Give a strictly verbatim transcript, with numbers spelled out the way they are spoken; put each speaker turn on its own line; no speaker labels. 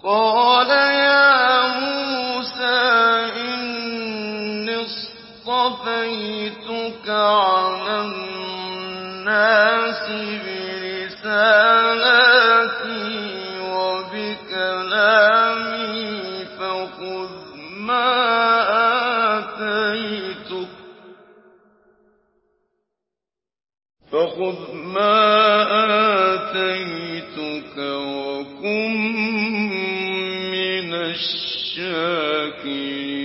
قَالَ يَا مُوسَىٰ إِنِّي اصْطَفَيْتُكَ عَلَى النَّاسِ بِرِسَالَاتِي وَبِكَلَامِي فَخُذْ مَا آتَيْتُكَ وَكُن مِّنَ الشَّاكِرِينَ